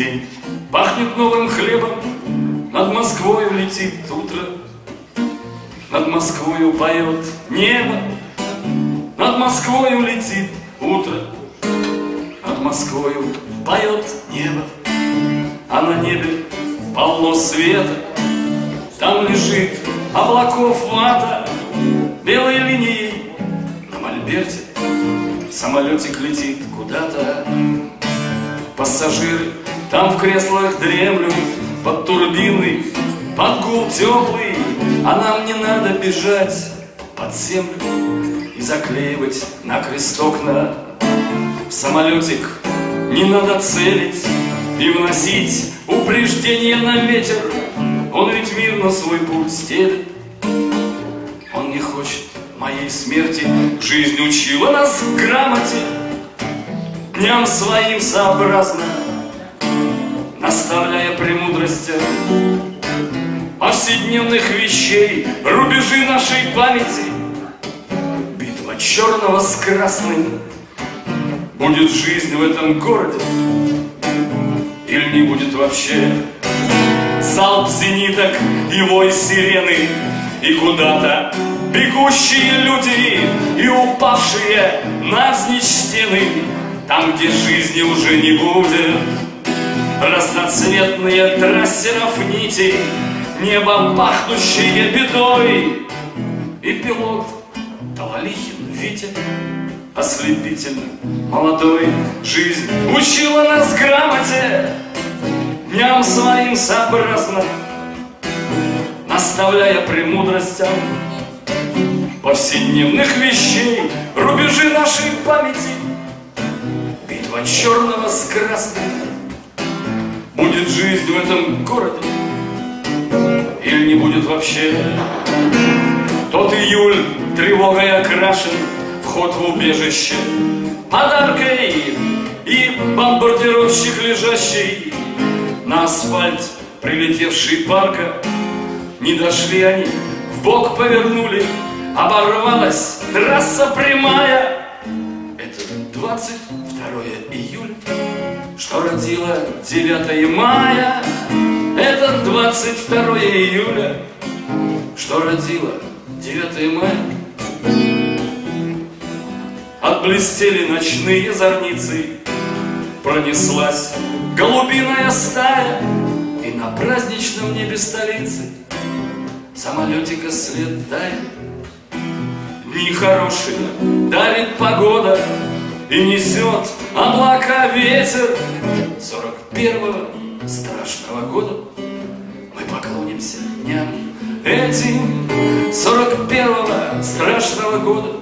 день. Пахнет новым хлебом, над Москвою летит утро, над Москвою поет небо, над Москвою летит утро, над Москвою поет небо, а на небе полно света. Там лежит облаков вата, белой линией на мольберте самолетик летит куда-то. Пассажиры там в креслах дремлют под турбиной, под гул теплый, а нам не надо бежать под землю и заклеивать накрест окна. В самолетик не надо целить и вносить упреждение на ветер. Он ведь мирно свой путь стелит. Он не хочет моей смерти. Жизнь учила нас грамоте, дням своим сообразно, наставляя премудростям повседневных вещей рубежи нашей памяти. Битва черного с красным. Будет жизнь в этом городе или не будет вообще? Залп зениток и вой сирены, и куда-то бегущие люди, и упавшие навзничь стены. Там, где жизни уже не будет, разноцветные трассеров нити, небо, пахнущее бедой, и пилот Талалихин Витя, ослепительно молодой. Жизнь учила нас грамоте, дням своим сообразно, наставляя премудростям повседневных вещей рубежи нашей памяти. Битва черного с красным. Будет жизнь в этом городе или не будет вообще? Тот июль тревогой окрашен, вход в убежище подаркой, и бомбардировщик, лежащий на асфальт, прилетевший парка. Не дошли они, вбок повернули, оборвалась трасса прямая. Это 22 июля, что родило 9 мая. Это 22 июля, что родило 9 мая. Отблестели ночные зорницы, пронеслась голубиная стая, и на праздничном небе столицы самолетика след тает. Дни хорошие дарит погода, и несет облака ветер. 41-го страшного года мы поклонимся дням этим. 41-го страшного года